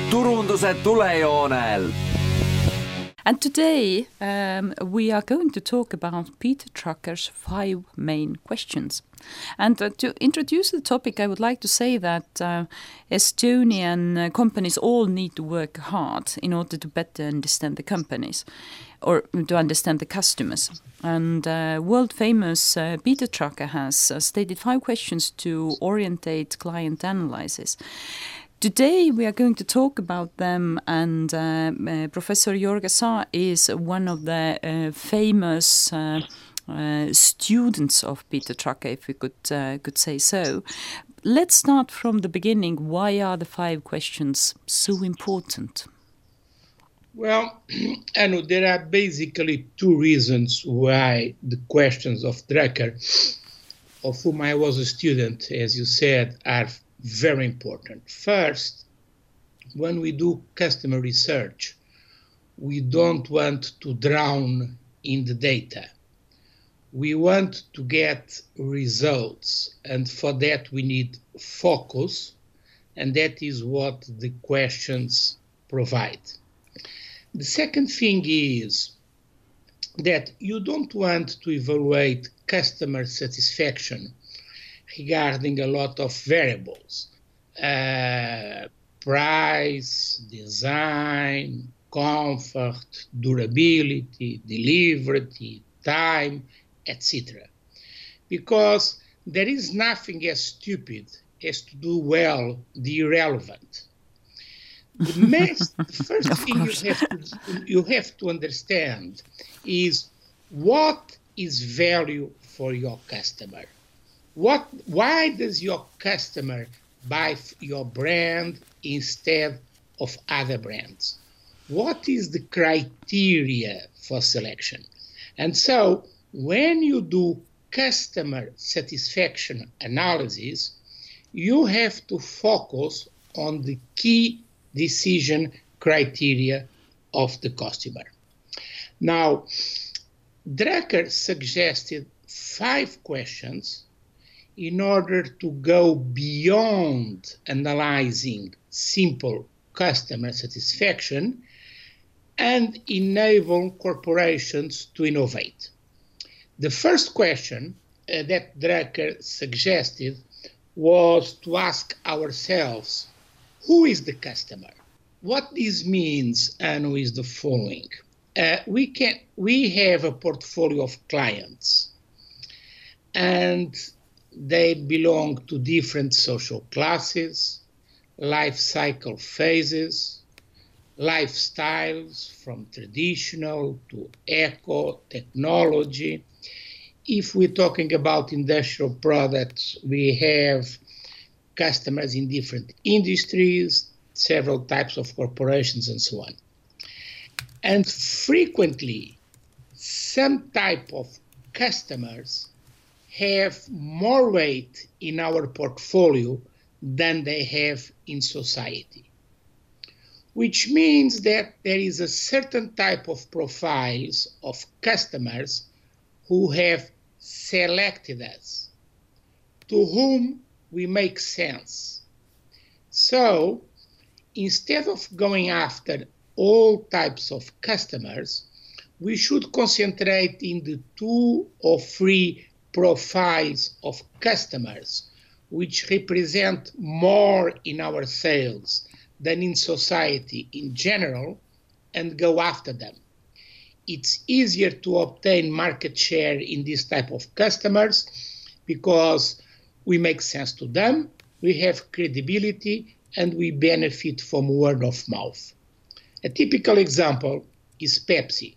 turunduse tulejoonel. And today we are going to talk about Peter Drucker's 5 main questions. And to introduce the topic, I would like to say that Estonian companies all need to work hard in order to better understand the companies or to understand the customers. And world-famous Peter Drucker has stated 5 questions to orientate client analysis. Today we are going to talk about them, and Professor Jorge Saa is one of the famous students of Peter Drucker, if we could say so. Let's start from the beginning. Why are the 5 questions so important? Well, Anu, there are basically 2 reasons why the questions of Drucker, of whom I was a student, as you said, are very important. First, when we do customer research, we don't want to drown in the data. We want to get results, and for that we need focus, and that is what the questions provide. The second thing is that you don't want to evaluate customer satisfaction regarding a lot of variables, price, design, comfort, durability, delivery, time, etc. Because there is nothing as stupid as to do well the irrelevant. The first thing you have to understand is what is value for your customer. Why does your customer buy your brand instead of other brands? What is the criteria for selection? And so when you do customer satisfaction analysis, you have to focus on the key decision criteria of the customer. Now, Drucker suggested 5 questions in order to go beyond analyzing simple customer satisfaction and enable corporations to innovate. The first question that Drucker suggested was to ask ourselves, who is the customer? What this means, Anu, is the following. We have a portfolio of clients, and they belong to different social classes, life cycle phases, lifestyles from traditional to eco, technology. If we're talking about industrial products, we have customers in different industries, several types of corporations, and so on. And frequently, some type of customers have more weight in our portfolio than they have in society, which means that there is a certain type of profiles of customers who have selected us, to whom we make sense. So instead of going after all types of customers, we should concentrate in the 2 or 3 profiles of customers which represent more in our sales than in society in general, and go after them. It's easier to obtain market share in this type of customers because we make sense to them, we have credibility, and we benefit from word of mouth. A typical example is Pepsi.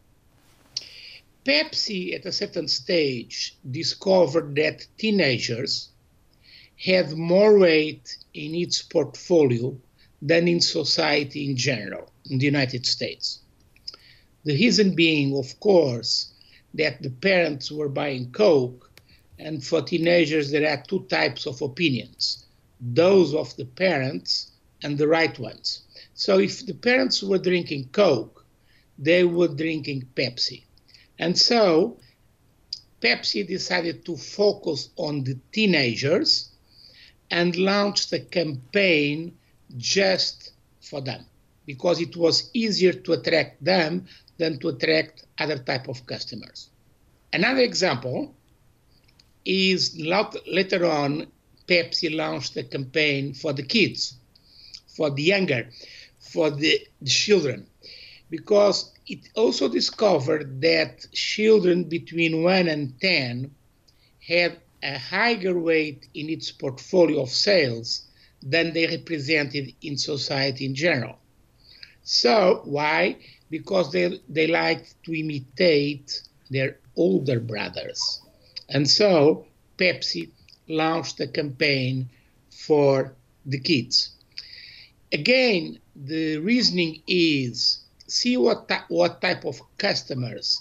Pepsi, at a certain stage, discovered that teenagers had more weight in its portfolio than in society in general, in the United States. The reason being, of course, that the parents were buying Coke, and for teenagers there are 2 types of opinions, those of the parents and the right ones. So if the parents were drinking Coke, they were drinking Pepsi. And so Pepsi decided to focus on the teenagers and launched a campaign just for them because it was easier to attract them than to attract other type of customers. Another example is later on, Pepsi launched a campaign for the kids, for the younger, for the children, because it also discovered that children between 1 and 10 had a higher weight in its portfolio of sales than they represented in society in general. So why? Because they liked to imitate their older brothers. And so Pepsi launched a campaign for the kids. Again, the reasoning is see what type of customers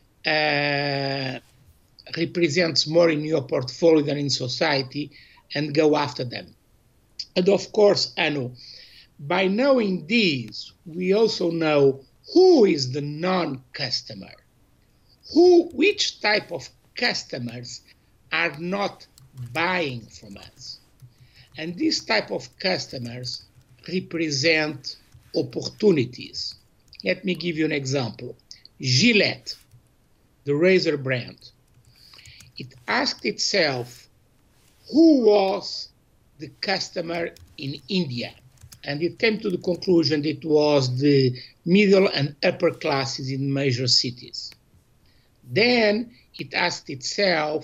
represents more in your portfolio than in society and go after them. And of course, Anu, by knowing these, we also know who is the non-customer, which type of customers are not buying from us. And these type of customers represent opportunities. Let me give you an example. Gillette, the razor brand, it asked itself who was the customer in India. And it came to the conclusion that it was the middle and upper classes in major cities. Then it asked itself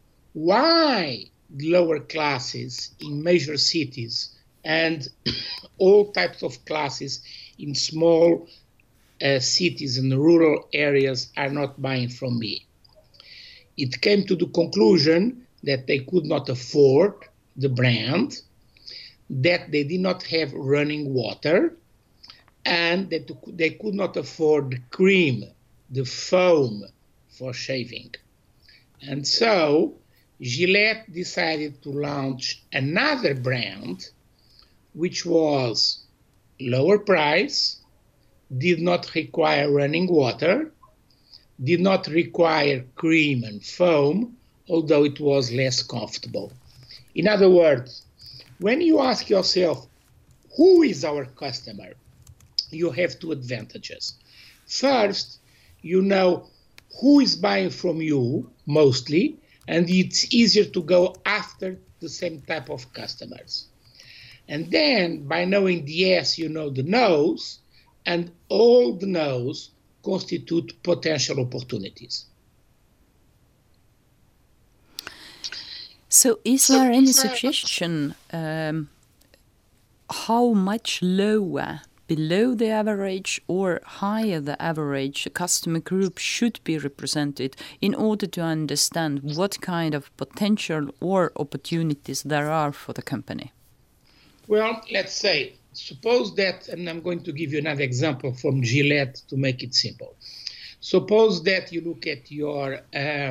why the lower classes in major cities and all types of classes in small cities and rural areas are not buying from me. It came to the conclusion that they could not afford the brand, that they did not have running water, and that they could not afford the cream, the foam for shaving. And so Gillette decided to launch another brand, which was lower price, did not require running water, did not require cream and foam, although it was less comfortable. In other words, when you ask yourself, who is our customer? You have two advantages. First, you know who is buying from you mostly, and it's easier to go after the same type of customers. And then by knowing the yes, you know the no's, and all the no's constitute potential opportunities. So is there any suggestion how much lower, below the average or higher the average, a customer group should be represented in order to understand what kind of potential or opportunities there are for the company? Well, let's say, suppose that, and I'm going to give you another example from Gillette to make it simple. Suppose that you look at your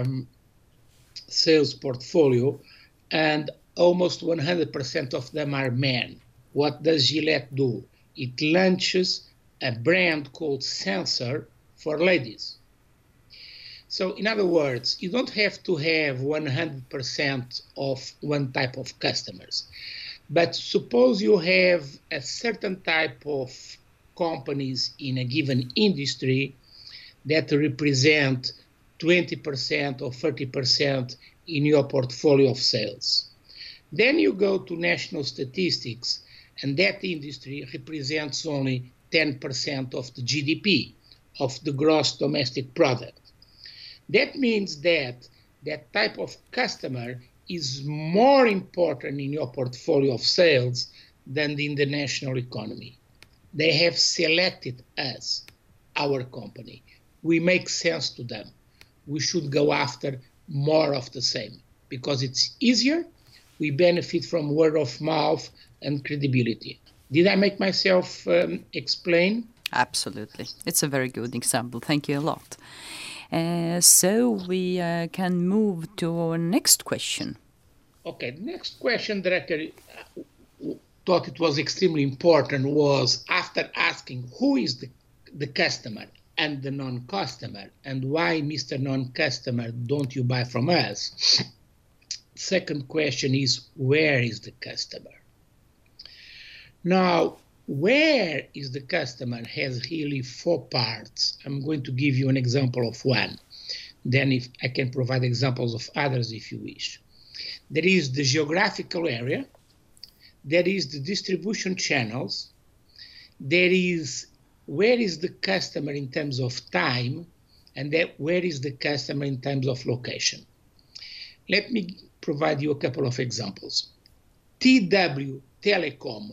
sales portfolio and almost 100% of them are men. What does Gillette do? It launches a brand called Sensor for ladies. So in other words, you don't have to have 100% of one type of customers. But suppose you have a certain type of companies in a given industry that represent 20% or 30% in your portfolio of sales. Then you go to national statistics, and that industry represents only 10% of the GDP, of the gross domestic product. That means that that type of customer is more important in your portfolio of sales than in the national economy. They have selected us, our company. We make sense to them. We should go after more of the same because it's easier. We benefit from word of mouth and credibility. Did I make myself explain? Absolutely. It's a very good example. Thank you a lot. So we can move to our next question. Okay, the next question that I thought it was extremely important was after asking who is the customer and the non-customer and why, Mr. Non-Customer, don't you buy from us? Second question is, where is the customer? Now, Where is the customer has really 4 parts. I'm going to give you an example of one. Then if I can provide examples of others if you wish. There is the geographical area. There is the distribution channels. There is where is the customer in terms of time, and where is the customer in terms of location. Let me provide you a couple of examples. TW Telecom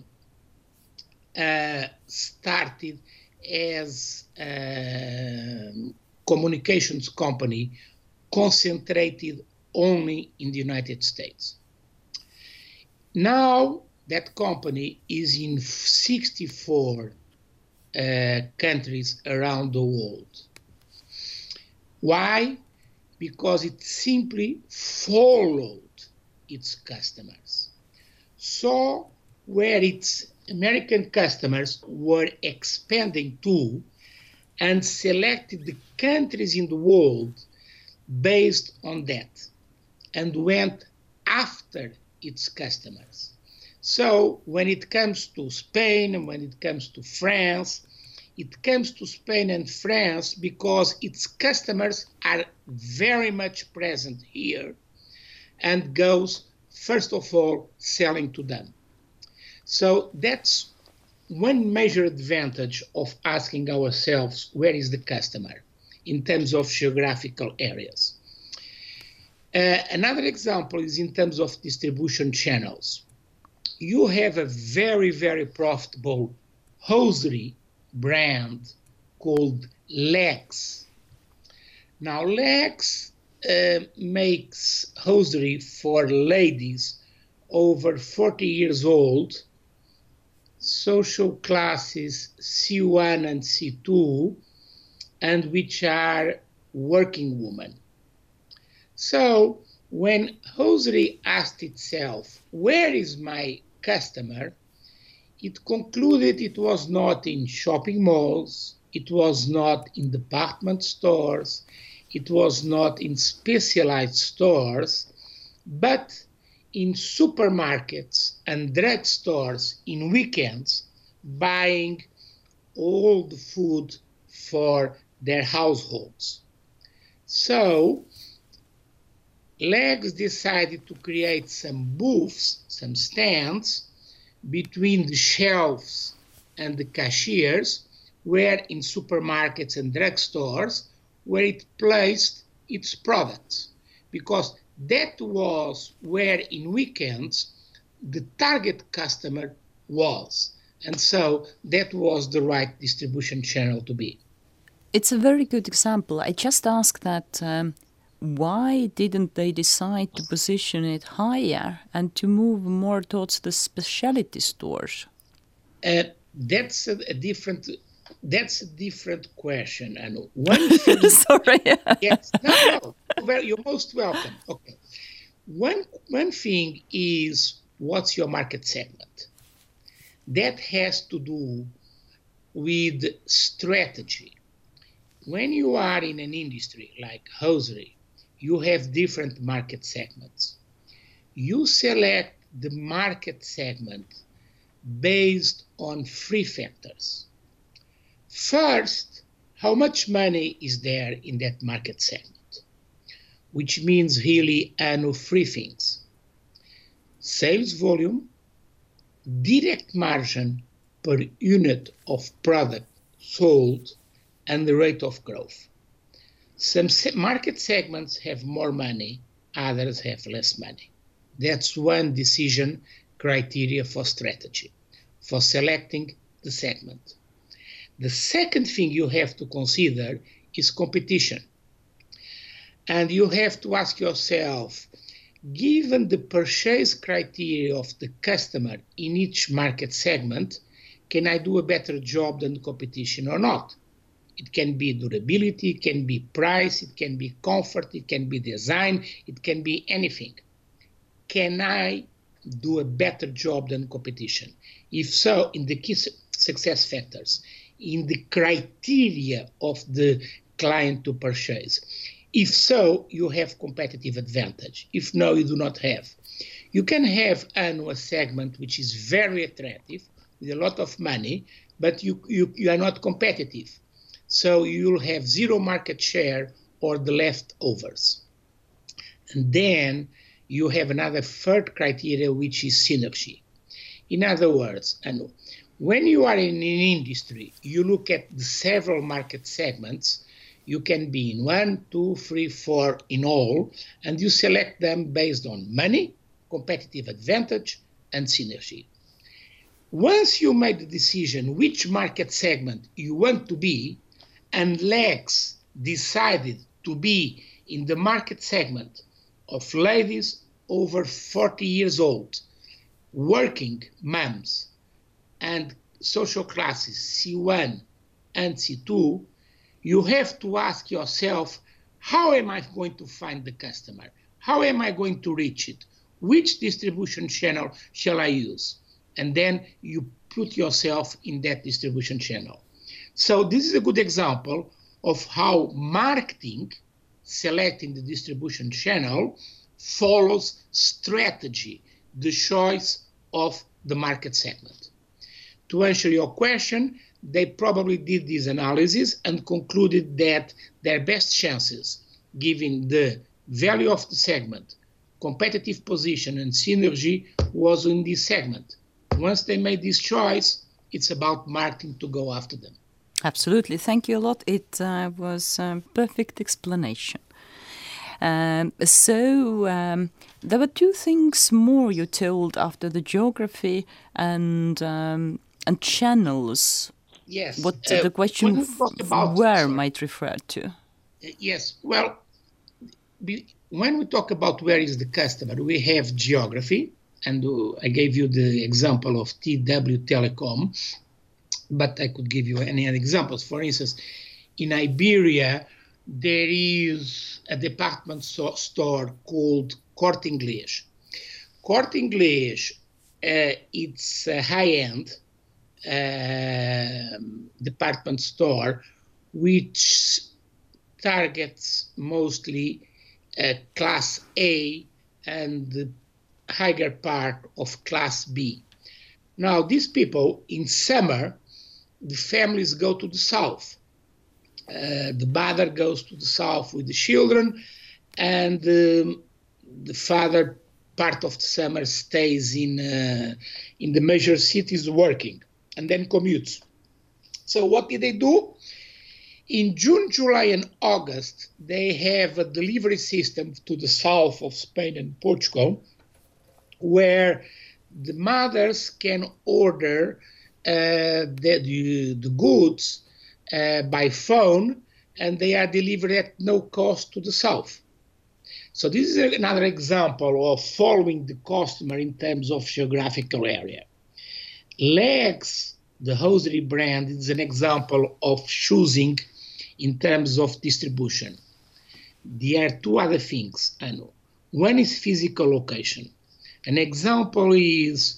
started as a communications company concentrated only in the United States. Now that company is in 64 countries around the world. Why? Because it simply followed its customers. Saw where its American customers were expanding to and selected the countries in the world based on that and went after its customers. So when it comes to Spain and when it comes to France, it comes to Spain and France because its customers are very much present here and goes, first of all, selling to them. So that's one major advantage of asking ourselves, where is the customer in terms of geographical areas? Another example is in terms of distribution channels. You have a very, very profitable hosiery brand called Lex. Now, Lex makes hosiery for ladies over 40 years old, social classes C1 and C2, and which are working women. So when hosiery asked itself, where is my customer? It concluded it was not in shopping malls, it was not in department stores, it was not in specialized stores, but in supermarkets and drugstores in weekends, buying all the food for their households. So Legs decided to create some booths, some stands, between the shelves and the cashiers, where in supermarkets and drugstores, where it placed its products. Because that was where in weekends the target customer was. And so that was the right distribution channel to be. It's a very good example. I just asked that why didn't they decide to position it higher and to move more towards the specialty stores? That's a different question. And one thing, sorry. Yes, no, well, you're most welcome. Okay, one thing is, what's your market segment? That has to do with strategy. When you are in an industry like hosiery, you have different market segments. You select the market segment based on 3 factors. First, how much money is there in that market segment, which means really 3 things. Sales volume, direct margin per unit of product sold, and the rate of growth. Some market segments have more money, others have less money. That's one decision criteria for strategy, for selecting the segment. The second thing you have to consider is competition. And you have to ask yourself, given the purchase criteria of the customer in each market segment, can I do a better job than the competition or not? It can be durability, it can be price, it can be comfort, it can be design, it can be anything. Can I do a better job than competition? If so, in the key success factors, in the criteria of the client to purchase. If so, you have competitive advantage. If no, you do not have. You can have a segment which is very attractive, with a lot of money, but you are not competitive. So you'll have zero market share or the leftovers. And then you have another third criteria, which is synergy. In other words, and when you are in an industry, you look at the several market segments. You can be in 1, 2, 3, 4 in all, and you select them based on money, competitive advantage, and synergy. Once you made the decision which market segment you want to be, and Legs decided to be in the market segment of ladies over 40 years old, working moms, and social classes C1 and C2, you have to ask yourself, how am I going to find the customer? How am I going to reach it? Which distribution channel shall I use? And then you put yourself in that distribution channel. So this is a good example of how marketing, selecting the distribution channel, follows strategy, the choice of the market segment. To answer your question, they probably did this analysis and concluded that their best chances, given the value of the segment, competitive position, and synergy, was in this segment. Once they made this choice, it's about marketing to go after them. Absolutely. Thank you a lot. It was a perfect explanation. There were two things more you told after the geography and channels. Yes. What the question where might refer to. Yes. Well, when we talk about where is the customer, we have geography, and I gave you the example of TW Telecom, but I could give you any other examples. For instance, in Iberia, there is a department store called Corte Inglés. Corte Inglés, it's a high-end department store which targets mostly Class A and the higher part of Class B. Now, these people, in summer, the families go to the south. The mother goes to the south with the children, and the father, part of the summer, stays in the major cities working, and then commutes. So what did they do? In June, July, and August, they have a delivery system to the south of Spain and Portugal, where the mothers can order the goods by phone, and they are delivered at no cost to the south. So this is another example of following the customer in terms of geographical area. Legs, the hosiery brand, is an example of choosing in terms of distribution. There are two other things I know. One is physical location. An example is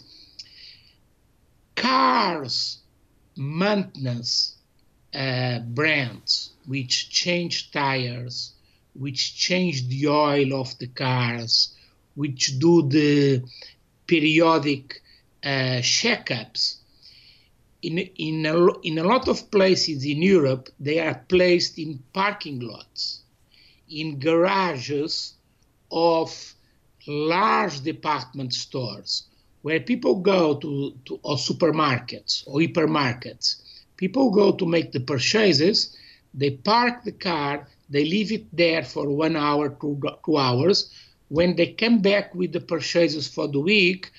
cars maintenance brands which change tires, which change the oil of the cars, which do the periodic checkups. In a lot of places in Europe, they are placed in parking lots, in garages of large department stores, where people go to or supermarkets or hypermarkets. People go to make the purchases, they park the car, they leave it there for 1 hour, 2 hours. When they come back with the purchases for the week,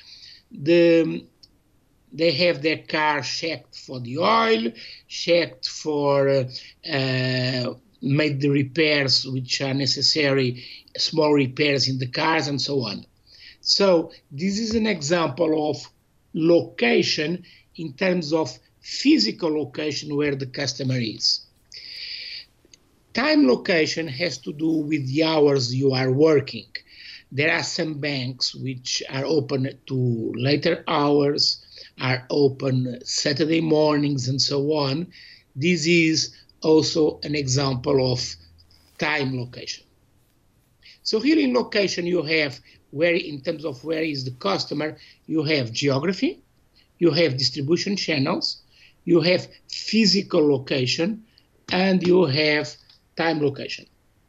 they have their car checked for the oil, checked for made the repairs which are necessary, small repairs in the cars, and so on. So this is an example of location in terms of physical location where the customer is. Time location has to do with the hours you are working. There are some banks which are open to later hours, are open Saturday mornings, and so on. This is also an example of time location. So here in location you have where, in terms of where is the customer, you have geography, you have distribution channels, you have physical location, and you have time location.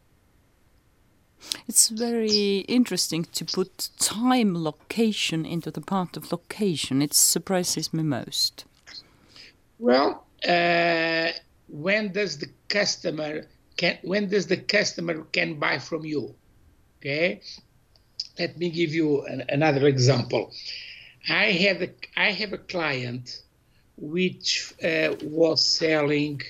It's very interesting to put time location into the part of location. It surprises me most. Well, when does the customer can buy from you? Okay, let me give you another example. I have a client which was selling.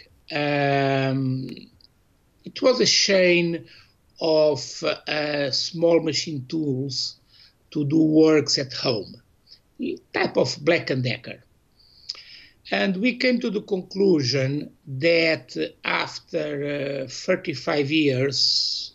It was a chain of small machine tools to do works at home, type of Black & Decker. And we came to the conclusion that after 35 years,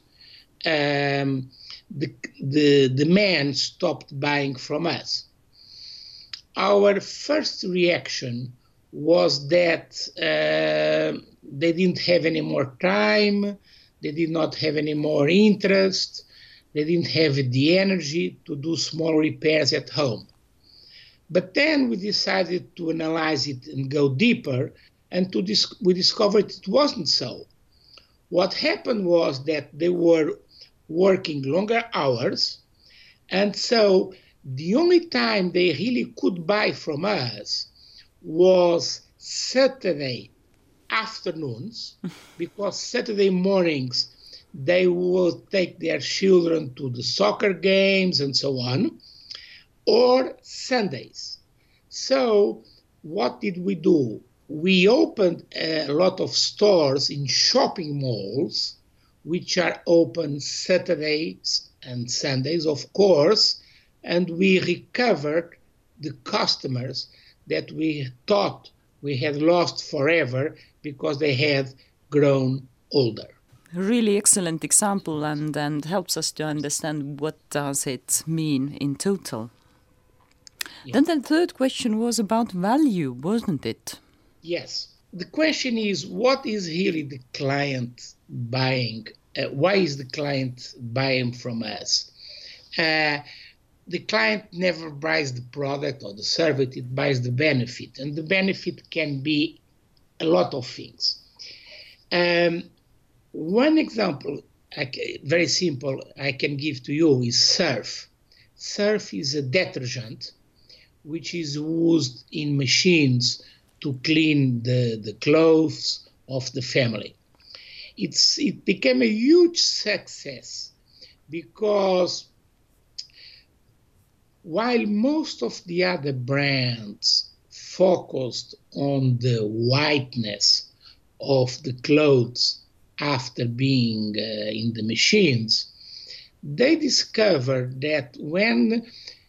the man stopped buying from us. Our first reaction was that they didn't have any more time, they did not have any more interest, they didn't have the energy to do small repairs at home. But then we decided to analyze it and go deeper, and we discovered it wasn't so. What happened was that they were working longer hours, and so the only time they really could buy from us was Saturday afternoons, because Saturday mornings they will take their children to the soccer games and so on, or Sundays. So what did we do? We opened a lot of stores in shopping malls, which are open Saturdays and Sundays, of course, and we recovered the customers that we thought we had lost forever because they had grown older. Really excellent example, and helps us to understand what does it mean in total. Yeah. Then the third question was about value, wasn't it? Yes. The question is, what is really the client buying? Why is the client buying from us? The client never buys the product or the service, it buys the benefit. And the benefit can be a lot of things. One example, very simple, I can give to you is Surf. Surf is a detergent which is used in machines to clean the clothes of the family. It became a huge success because while most of the other brands focused on the whiteness of the clothes after being in the machines, they discovered that when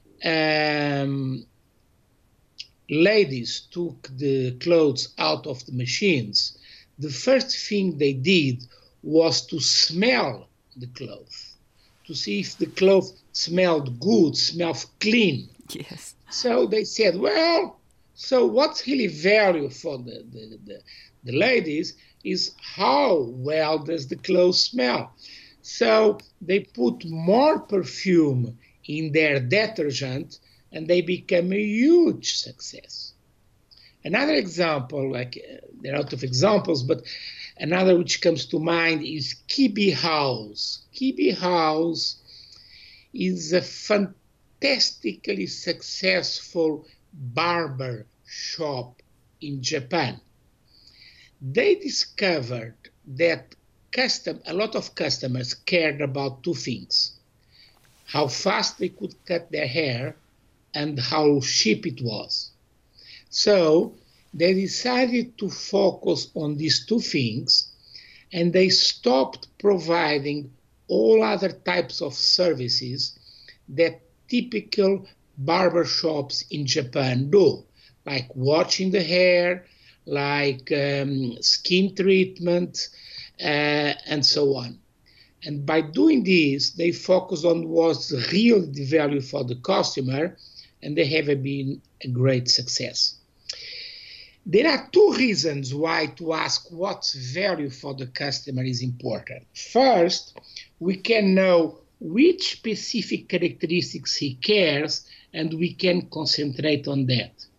ladies took the clothes out of the machines, the first thing they did was to smell the clothes, to see if the clothes smelled good, smelled clean. Yes. So they said, well, so what's really value for the ladies is how well does the clothes smell. So they put more perfume in their detergent and they become a huge success. Another example, there are a lot of examples, but another which comes to mind is Kibi House. Kibi House is a fantastically successful barber shop in Japan. They discovered that a lot of customers cared about two things: how fast they could cut their hair and how cheap it was. So they decided to focus on these two things, and they stopped providing all other types of services that typical barbershops in Japan do, like washing the hair, like skin treatment, and so on. And by doing this, they focus on what's really the value for the customer, and they have been a great success. There are two reasons why to ask what's value for the customer is important. First, we can know which specific characteristics he cares, and we can concentrate on that.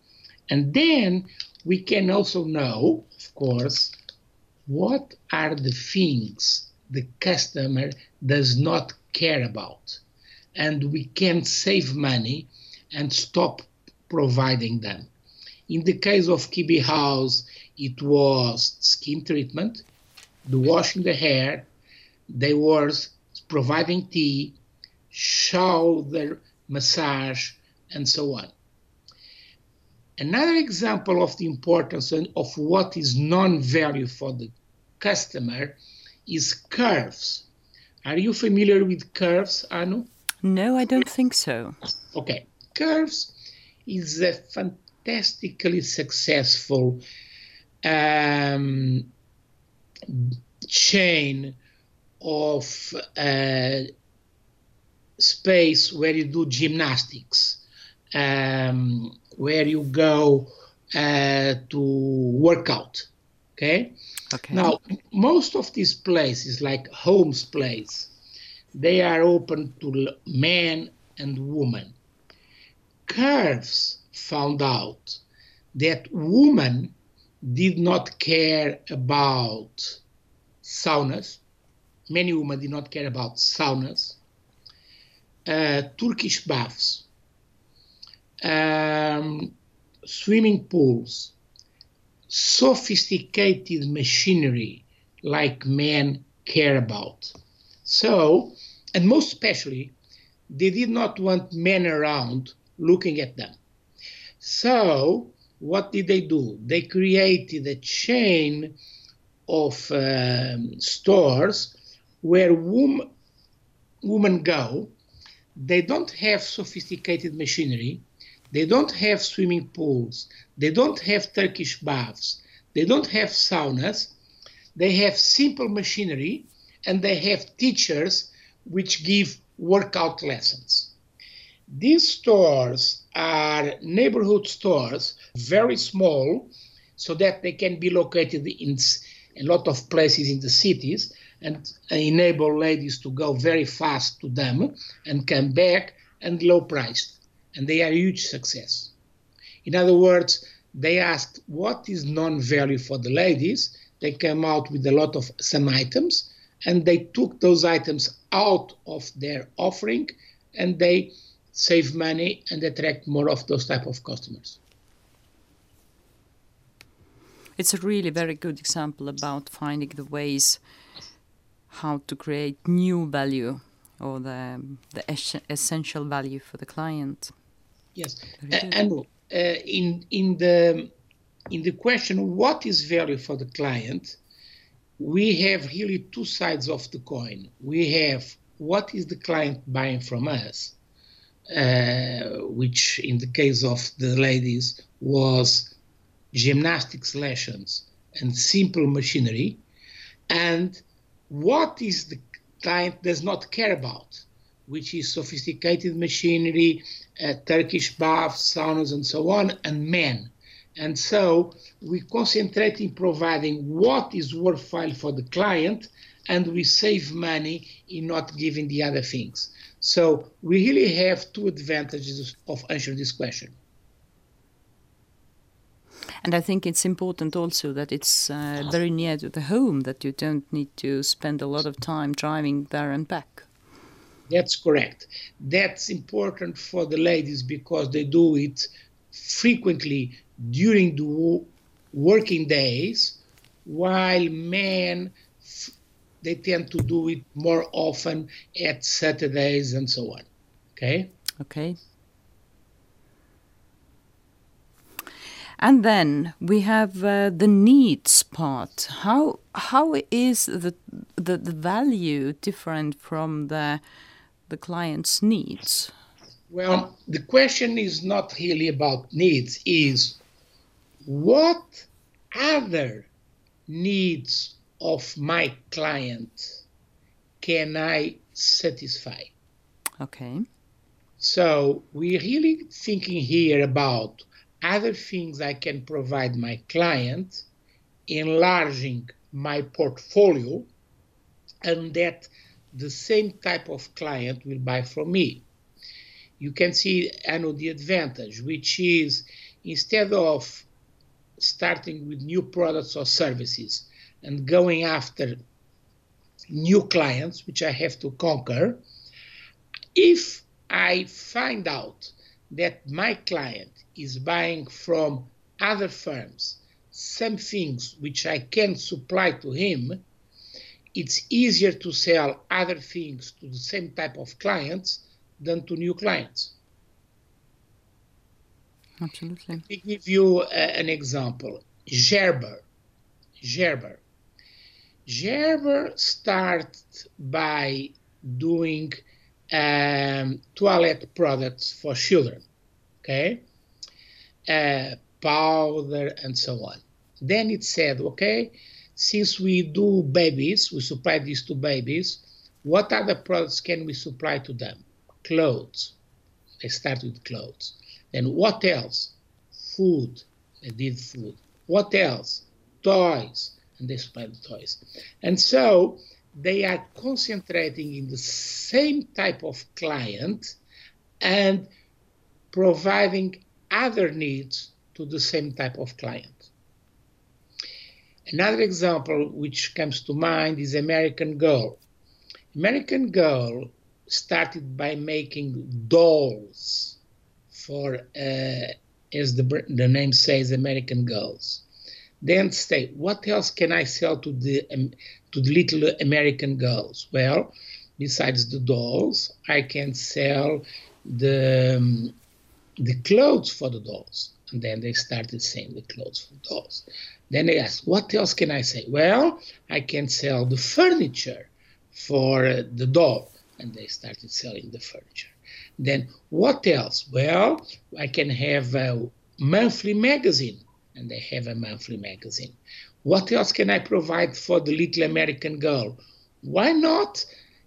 And then we can also know, of course, what are the things the customer does not care about. And we can save money and stop providing them. In the case of Kibi House, it was skin treatment, the washing the hair, they were providing tea, shoulder massage, and so on. Another example of the importance of what is non-value for the customer is curves. Are you familiar with curves, Anu? No, I don't think so. Okay. Curves is a fantastically successful chain of space where you do gymnastics, where you go to work out. Okay? Now, most of these places, like Holmes Place, they are open to men and women. Curves found out that women did not care about saunas. Many women did not care about saunas, Turkish baths, swimming pools, sophisticated machinery like men care about. So, and most especially, they did not want men around looking at them. So, what did they do? They created a chain of stores where women go. They don't have sophisticated machinery. They don't have swimming pools. They don't have Turkish baths. They don't have saunas. They have simple machinery, and they have teachers which give workout lessons. These stores are neighborhood stores, very small, so that they can be located in a lot of places in the cities and enable ladies to go very fast to them and come back, and low priced. And they are a huge success. In other words, they asked what is non-value for the ladies. They came out with a lot of some items, and they took those items out of their offering, and they save money and attract more of those type of customers. It's a really very good example about finding the ways how to create new value or the essential value for the client. Yes, and in the question, what is value for the client? We have really two sides of the coin. We have what is the client buying from us, which in the case of the ladies was gymnastics lessons and simple machinery, and what is the client does not care about, which is sophisticated machinery, Turkish baths, saunas, and so on, and men. And so we concentrate in providing what is worthwhile for the client, and we save money in not giving the other things. So we really have two advantages of answering this question. And I think it's important also that it's very near to the home, that you don't need to spend a lot of time driving there and back. That's correct. That's important for the ladies because they do it frequently during the working days, while men, they tend to do it more often at Saturdays and so on. Okay? Okay. And then we have the needs part. How is the value different from the client's needs? Well, the question is not really about needs, is what other needs of my client can I satisfy? Okay. So we're really thinking here about other things I can provide my client, enlarging my portfolio, and that the same type of client will buy from me. You can see, Anu, the advantage, which is instead of starting with new products or services and going after new clients, which I have to conquer, if I find out that my client is buying from other firms some things which I can supply to him, it's easier to sell other things to the same type of clients than to new clients. Absolutely. Let me give you an example. Gerber started by doing toilet products for children, okay? Powder and so on. Then it said, okay, since we do babies, we supply these to babies, what other products can we supply to them? Clothes. They started with clothes. Then what else? Food. They did food. What else? Toys. And they supplied the toys. And so they are concentrating in the same type of client and providing other needs to the same type of client. Another example which comes to mind is American Girl. American Girl started by making dolls for, as the name says, American Girls. Then say, what else can I sell to the little American girls? Well, besides the dolls, I can sell the clothes for the dolls. And then they started saying the clothes for dolls. Then they asked, what else can I say? Well, I can sell the furniture for the doll. And they started selling the furniture. Then what else? Well, I can have a monthly magazine. And they have a monthly magazine. What else can I provide for the little American girl? Why not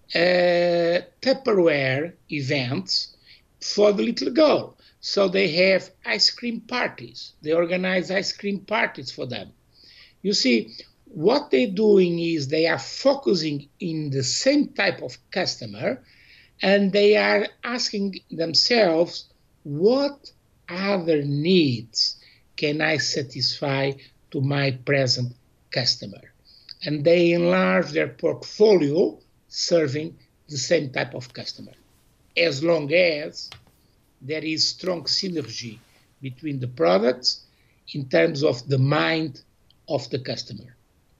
Tupperware events for the little girl? So they have ice cream parties. They organize ice cream parties for them. You see, what they're doing is they are focusing in the same type of customer, and they are asking themselves, what other needs can I satisfy to my present customer? And they enlarge their portfolio serving the same type of customer, as long as there is strong synergy between the products in terms of the mind of the customer.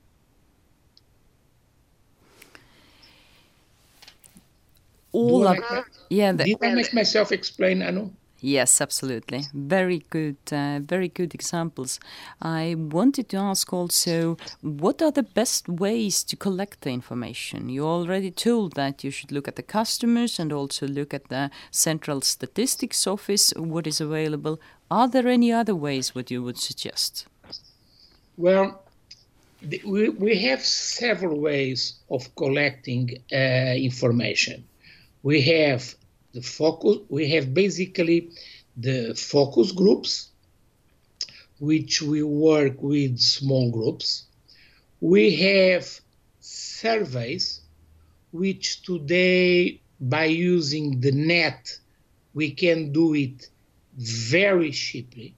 Did I make myself explain, Anu? Yes, absolutely. Very good examples. I wanted to ask also, what are the best ways to collect the information? You already told that you should look at the customers and also look at the Central Statistics Office, what is available. Are there any other ways what you would suggest? Well, we have several ways of collecting information. We have the focus. We have basically the focus groups, which we work with small groups. We have surveys, which today, by using the net, we can do it very cheaply.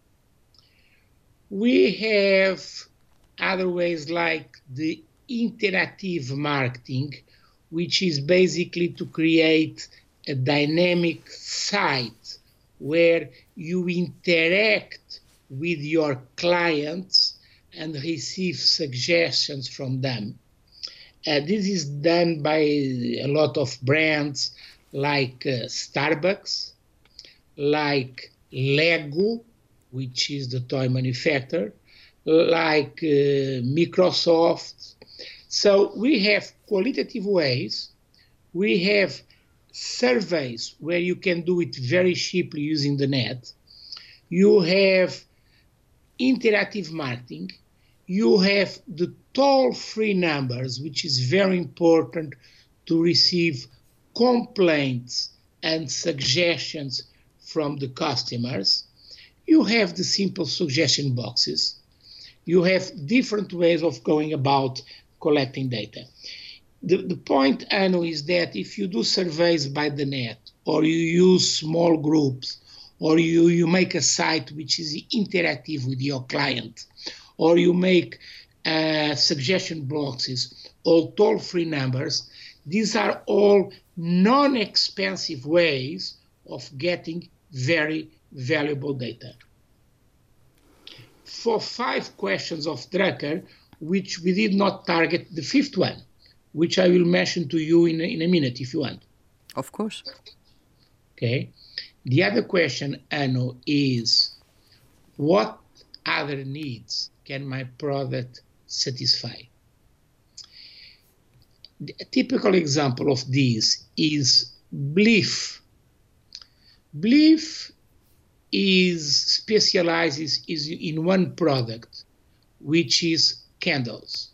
We have other ways like the interactive marketing, which is basically to create a dynamic site where you interact with your clients and receive suggestions from them. This is done by a lot of brands like Starbucks, like Lego, which is the toy manufacturer, like Microsoft. So we have qualitative ways. We have surveys where you can do it very cheaply using the net. You have interactive marketing. You have the toll-free numbers, which is very important to receive complaints and suggestions from the customers. You have the simple suggestion boxes. You have different ways of going about collecting data. The point, Anu, is that if you do surveys by the net, or you use small groups, or you make a site which is interactive with your client, or you make suggestion boxes or toll-free numbers. These are all non-expensive ways of getting very valuable data. For 5 questions of Drucker, which we did not target the 5th one, which I will mention to you in a minute if you want. Of course. Okay. The other question, Anu, is what other needs can my product satisfy? A typical example of this is Belief. Belief specializes in one product, which is candles.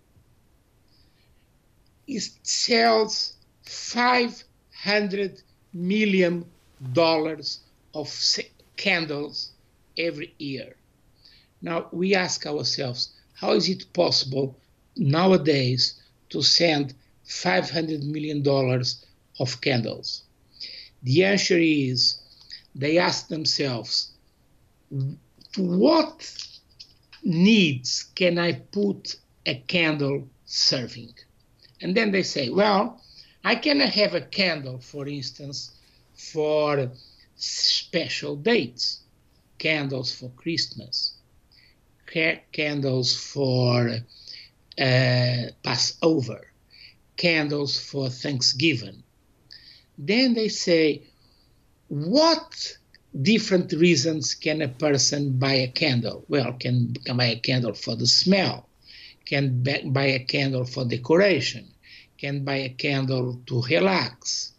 It sells $500 million of candles every year. Now we ask ourselves, how is it possible nowadays to send $500 million of candles? The answer is they ask themselves, to what needs can I put a candle serving? And then they say, well, I can have a candle, for instance, for special dates, candles for Christmas, candles for Passover, candles for Thanksgiving. Then they say, what different reasons can a person buy a candle? Well, can buy a candle for the smell, can buy a candle for decoration, can buy a candle to relax.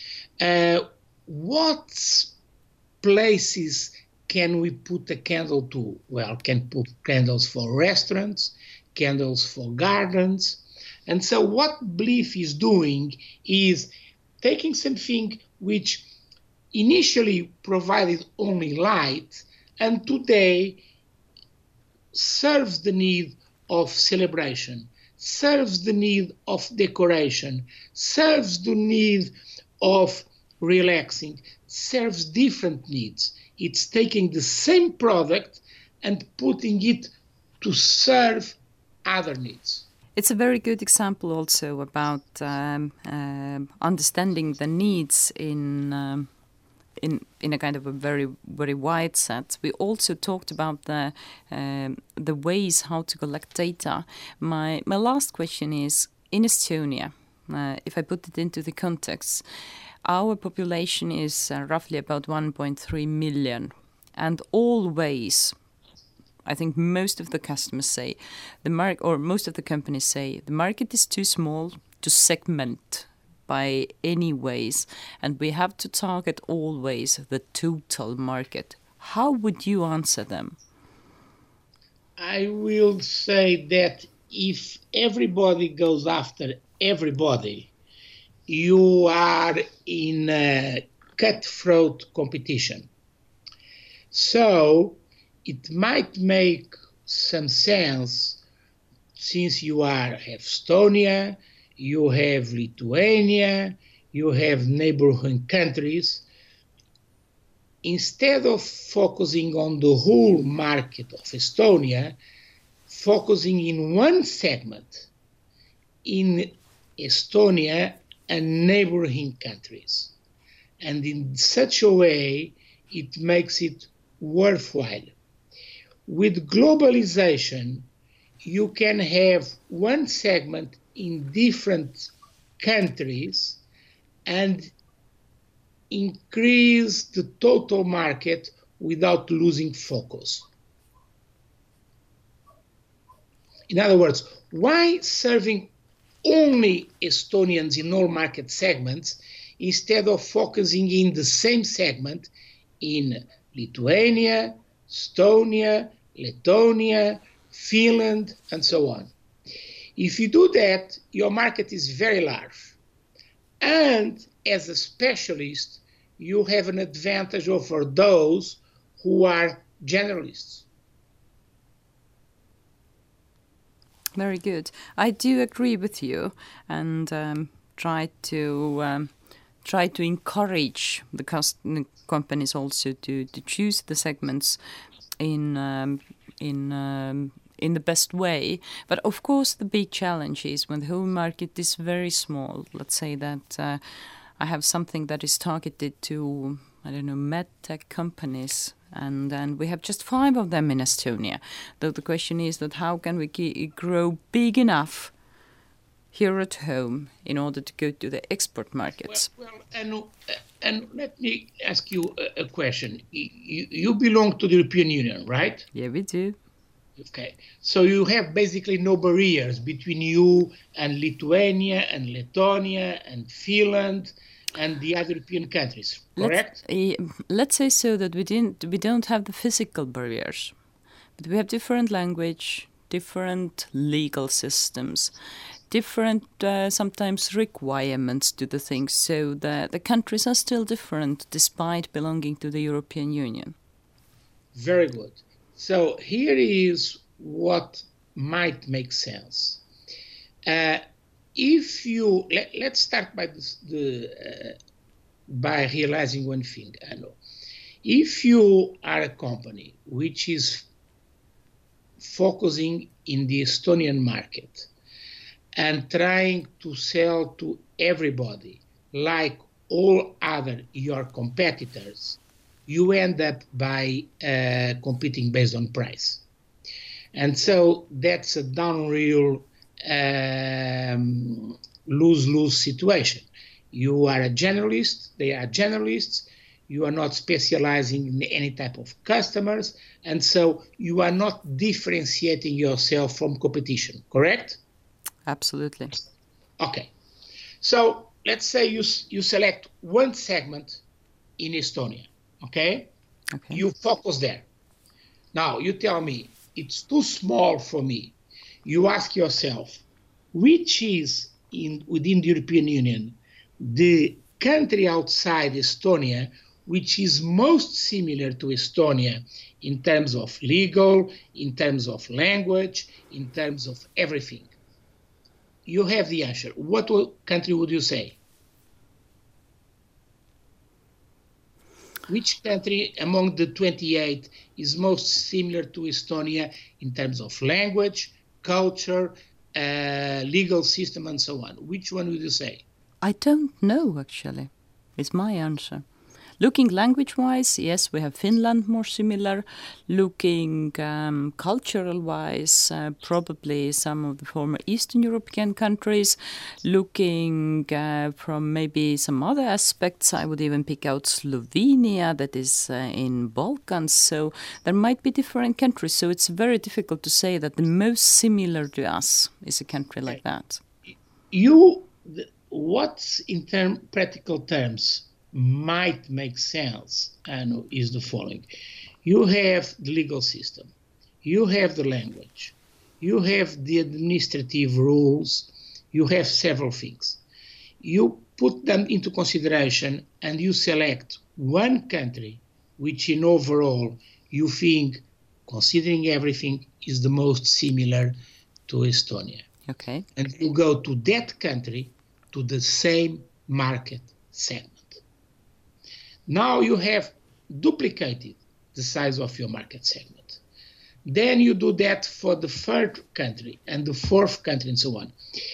What places can we put a candle to? Well, can put candles for restaurants, candles for gardens. And so what Belief is doing is taking something which initially provided only light and today serves the need of celebration, serves the need of decoration, serves the need of relaxing, serves different needs. It's taking the same product and putting it to serve other needs. It's a very good example also about understanding the needs in a kind of a very, very wide set. We also talked about the ways how to collect data. My last question is, in Estonia, if I put it into the context, our population is roughly about 1.3 million, and always, I think most of the customers say, most of the companies say, the market is too small to segment by any ways, and we have to target always the total market. How would you answer them? I will say that if everybody goes after everybody, you are in a cutthroat competition. So it might make some sense, since you have Estonia, you have Lithuania, you have neighboring countries, instead of focusing on the whole market of Estonia, focusing in one segment in Estonia and neighboring countries. And in such a way, it makes it worthwhile. With globalization, you can have one segment in different countries and increase the total market without losing focus. In other words, why serving only Estonians in all market segments instead of focusing in the same segment in Lithuania, Estonia, Lithuania, Finland, and so on? If you do that, your market is very large. And as a specialist, you have an advantage over those who are generalists. Very good. I do agree with you, and try to try to encourage the companies also to choose the segments in the best way. But of course, the big challenge is when the home market is very small. Let's say that I have something that is targeted to, I don't know, medtech companies, and then we have just 5 of them in Estonia. Though the question is that how can we grow big enough here at home in order to go to the export markets? And let me ask you a question. You belong to the European Union, right? Yeah, we do. Okay, so you have basically no barriers between you and Lithuania and Lithuania and Finland and the other European countries, correct? Let's say so that we don't have the physical barriers, but we have different language, different legal systems, different sometimes requirements to the things. So the countries are still different despite belonging to the European Union. Very good. So here is what might make sense. If you let's start by by realizing one thing. I know, if you are a company which is focusing in the Estonian market and trying to sell to everybody like all other your competitors, you end up by competing based on price. And so that's a downhill lose-lose situation. You are a generalist, they are generalists, you are not specializing in any type of customers, and so you are not differentiating yourself from competition, correct? Absolutely. Okay. So let's say you select one segment in Estonia. Okay? You focus there. Now, you tell me, it's too small for me. You ask yourself, which is, within the European Union, the country outside Estonia which is most similar to Estonia in terms of legal, in terms of language, in terms of everything? You have the answer. What country would you say? Which country among the 28 is most similar to Estonia in terms of language, culture, legal system, and so on? Which one would you say? I don't know, actually. It's my answer. Looking language-wise, yes, we have Finland more similar. Looking cultural-wise, probably some of the former Eastern European countries. Looking from maybe some other aspects, I would even pick out Slovenia, that is in Balkans. So there might be different countries. So it's very difficult to say that the most similar to us is a country like that. What's in practical terms might make sense, is the following. You have the legal system, you have the language, you have the administrative rules, you have several things. You put them into consideration and you select one country which in overall you think, considering everything, is the most similar to Estonia. Okay. And you go to that country to the same market segment. Now you have duplicated the size of your market segment. Then you do that for the third country and the fourth country and so on.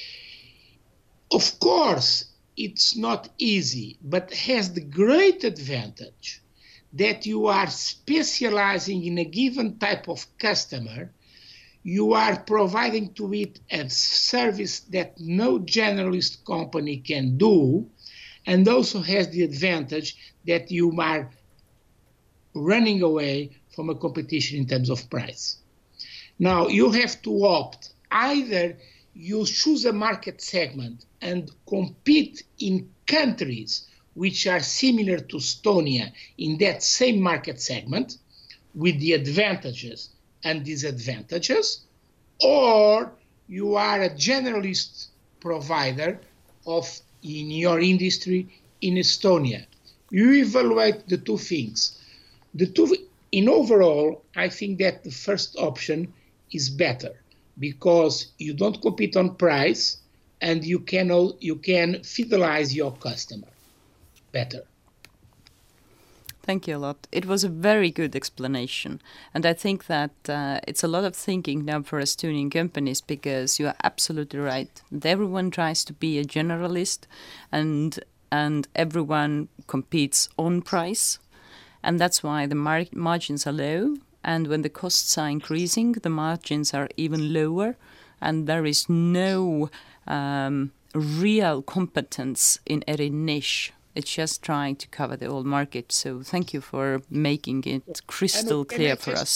Of course, it's not easy, but has the great advantage that you are specializing in a given type of customer. You are providing to it a service that no generalist company can do, and also has the advantage that you are running away from a competition in terms of price. Now, you have to opt. Either you choose a market segment and compete in countries which are similar to Estonia in that same market segment with the advantages and disadvantages, or you are a generalist provider in your industry in Estonia. You evaluate the two things. In overall, I think that the first option is better because you don't compete on price and you can fidelize your customer. better. Thank you a lot. It was a very good explanation. And I think that it's a lot of thinking now for Estonian companies, because you are absolutely right. Everyone tries to be a generalist, and everyone competes on price. And that's why the margins are low. And when the costs are increasing, the margins are even lower. And there is no real competence in every niche. It's just trying to cover the whole market. So thank you for making it crystal clear for us.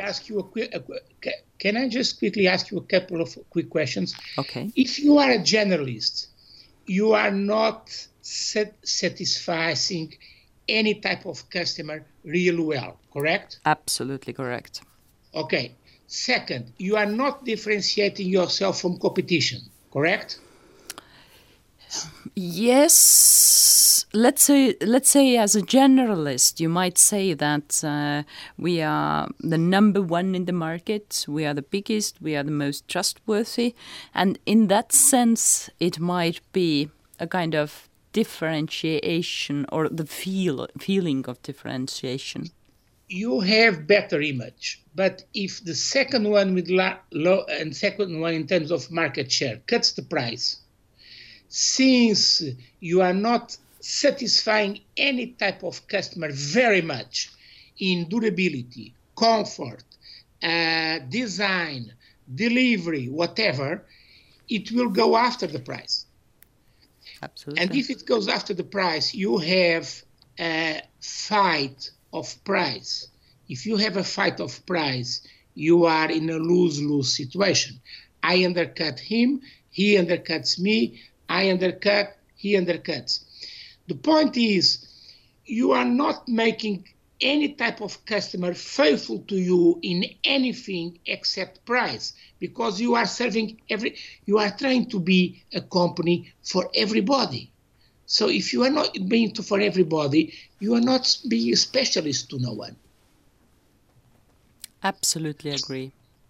Can I just quickly ask you a couple of quick questions? Okay. If you are a generalist, you are not satisfying any type of customer real well, correct? Absolutely correct. Okay. Second, you are not differentiating yourself from competition, correct? Yes, let's say as a generalist, you might say that we are the number one in the market, we are the biggest, we are the most trustworthy, and in that sense, it might be a kind of differentiation or the feeling of differentiation. You have better image, but if the second one with low and second one in terms of market share cuts the price, since you are not satisfying any type of customer very much in durability, comfort, design, delivery, whatever, it will go after the price. Absolutely. And if it goes after the price, you have a fight of price. If you have a fight of price, you are in a lose-lose situation. I undercut him, he undercuts me, I undercut, he undercuts. The point is, you are not making any type of customer faithful to you in anything except price, because you are serving you are trying to be a company for everybody. So if you are not being for everybody, you are not being a specialist to no one. Absolutely agree.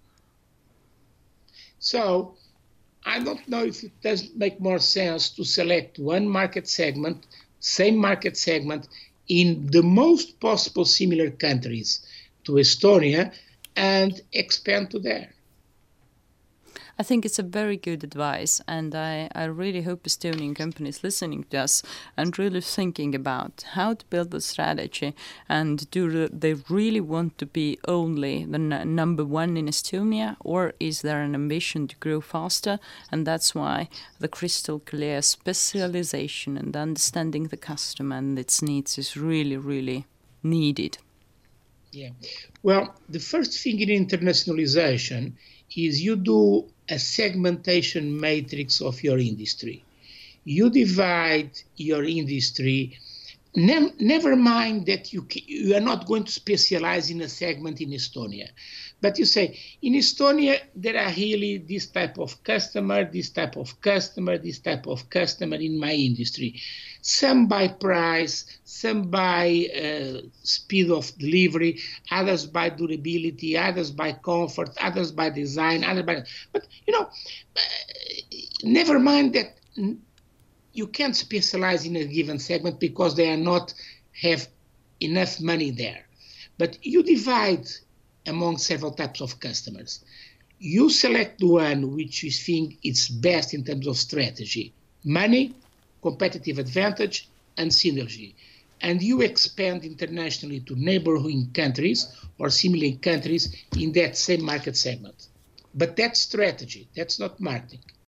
So I don't know if it does make more sense to select one market segment, same market segment, in the most possible similar countries to Estonia and expand to there. I think it's a very good advice, and I really hope Estonian companies listening to us and really thinking about how to build the strategy, and do they really want to be only the number one in Estonia, or is there an ambition to grow faster? And that's why the crystal clear specialization and understanding the customer and its needs is really, really needed. Yeah. Well, the first thing in internationalization is you do a segmentation matrix of your industry. You divide your industry. Never mind that you are not going to specialize in a segment in Estonia. But you say, in Estonia, there are really this type of customer, this type of customer, this type of customer in my industry. Some by price, some by speed of delivery, others by durability, others by comfort, others by design, others by... But, never mind that you can't specialize in a given segment because they are not have enough money there. But you divide among several types of customers. You select the one which you think is best in terms of strategy, money, competitive advantage, and synergy. And you expand internationally to neighboring countries or similar countries in that same market segment. But that's strategy, that's not marketing.